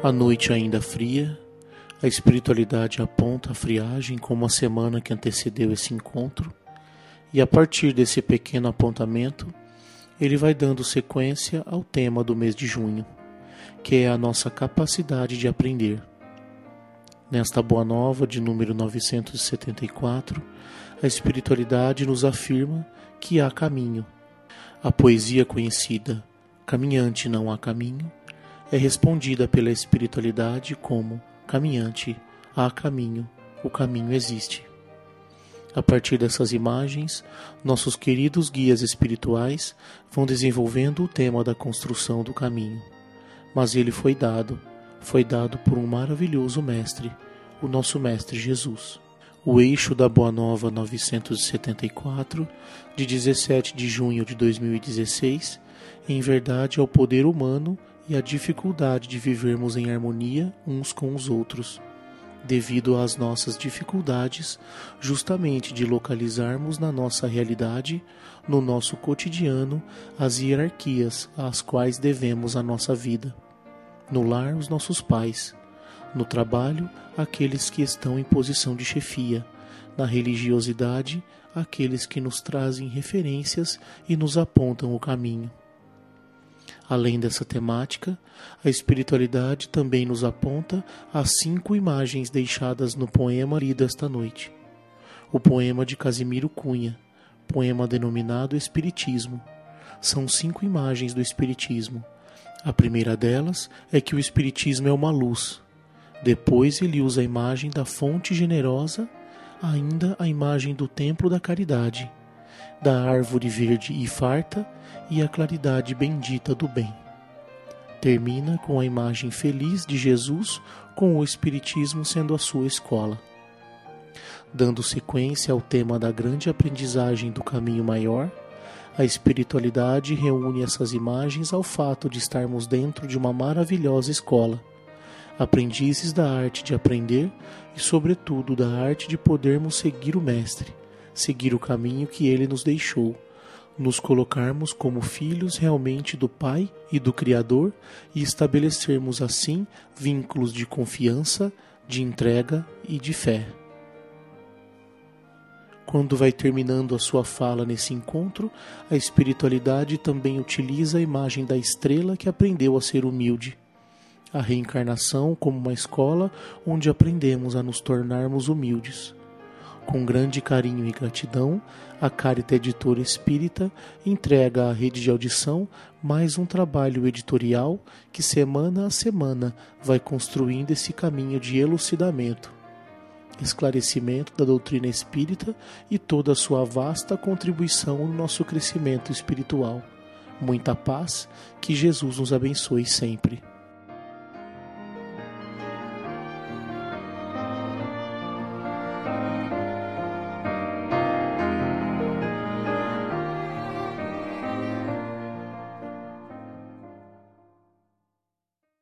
A noite ainda fria, a espiritualidade aponta a friagem como a semana que antecedeu esse encontro, e a partir desse pequeno apontamento, ele vai dando sequência ao tema do mês de junho, que é a nossa capacidade de aprender. Nesta Boa Nova de número 974, a espiritualidade nos afirma que há caminho. A poesia conhecida "Caminhante não há caminho" é respondida pela espiritualidade como "Caminhante, há caminho, o caminho existe". A partir dessas imagens, nossos queridos guias espirituais vão desenvolvendo o tema da construção do caminho. Mas ele foi dado por um maravilhoso mestre, o nosso mestre Jesus. O eixo da Boa Nova 974, de 17 de junho de 2016, em verdade é o poder humano e a dificuldade de vivermos em harmonia uns com os outros, devido às nossas dificuldades justamente de localizarmos na nossa realidade, no nosso cotidiano, as hierarquias às quais devemos a nossa vida. No lar, os nossos pais; no trabalho, aqueles que estão em posição de chefia; na religiosidade, aqueles que nos trazem referências e nos apontam o caminho. Além dessa temática, a espiritualidade também nos aponta as 5 imagens deixadas no poema lido esta noite. O poema de Casimiro Cunha, poema denominado Espiritismo. São 5 imagens do Espiritismo. A primeira delas é que o Espiritismo é uma luz. Depois ele usa a imagem da fonte generosa, ainda a imagem do templo da caridade, da árvore verde e farta e a claridade bendita do bem. Termina com a imagem feliz de Jesus, com o Espiritismo sendo a sua escola. Dando sequência ao tema da grande aprendizagem do caminho maior, a espiritualidade reúne essas imagens ao fato de estarmos dentro de uma maravilhosa escola, aprendizes da arte de aprender e, sobretudo, da arte de podermos seguir o Mestre, seguir o caminho que ele nos deixou, nos colocarmos como filhos realmente do Pai e do Criador e estabelecermos assim vínculos de confiança, de entrega e de fé. Quando vai terminando a sua fala nesse encontro, a espiritualidade também utiliza a imagem da estrela que aprendeu a ser humilde. A reencarnação como uma escola onde aprendemos a nos tornarmos humildes. Com grande carinho e gratidão, a Carita Editora Espírita entrega à rede de audição mais um trabalho editorial que semana a semana vai construindo esse caminho de elucidamento, esclarecimento da doutrina espírita e toda a sua vasta contribuição no nosso crescimento espiritual. Muita paz, que Jesus nos abençoe sempre.